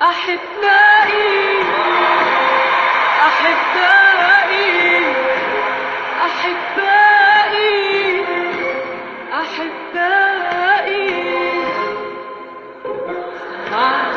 أحبائي أحبائي أحبائي أحبائي سمعت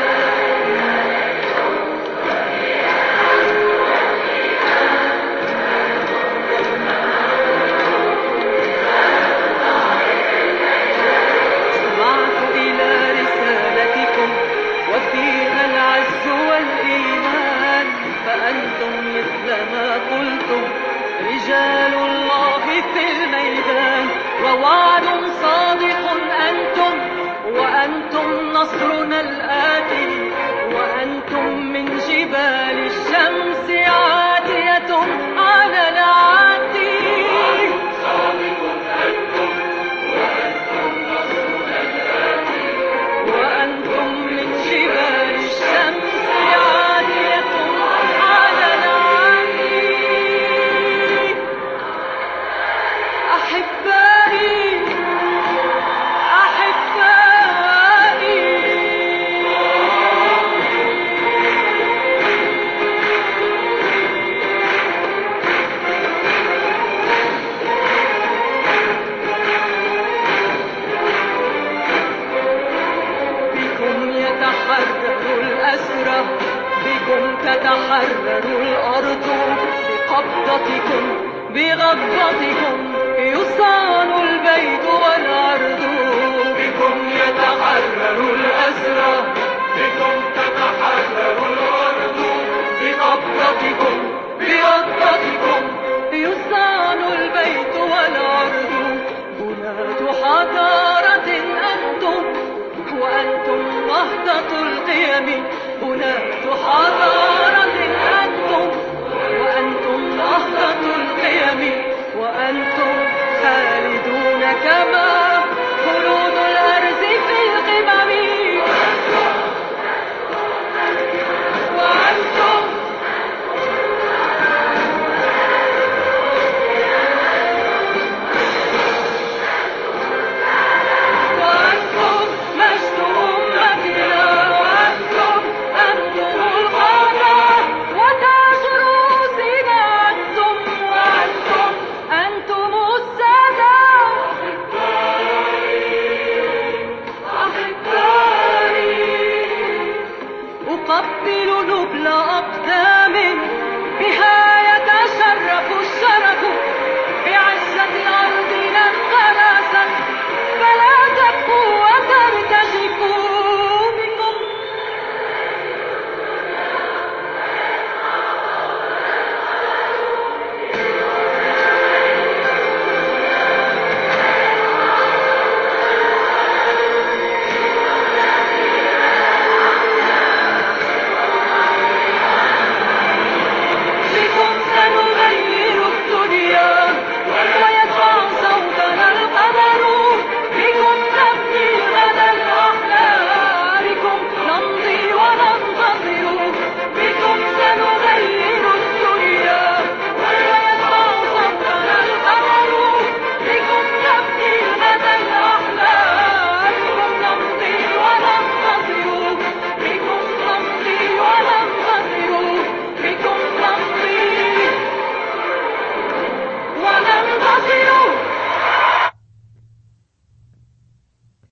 إلى رسالتكم وفيها العز والإيمان، فأنتم مثل ما قلتم رجال الله في الميدان، ووعد صادق أنتم، وأنتم نصرنا الآتي، وأنتم من جبال الشمس عاتية على العاتي. صادق أنتم وأنتم نصرنا الآتي، وأنتم من جبال الشمس عاتية على العاتي. أحبائي أحبائي بكم يتحرر الأسرى، بكم تتحرر الأرض، بقبضتكم بغضتكم يصان البيت والعرض. بكم يتحرر الأسرى، بكم تتحرر الأرض، بقبضتكم بغضتكم يصان البيت والعرض. بناة حضارة أنتم، وأنتم نهضة القيم. بناة حضارة أنتم، وأنتم نهضة القيم، وأنتم خالدون كما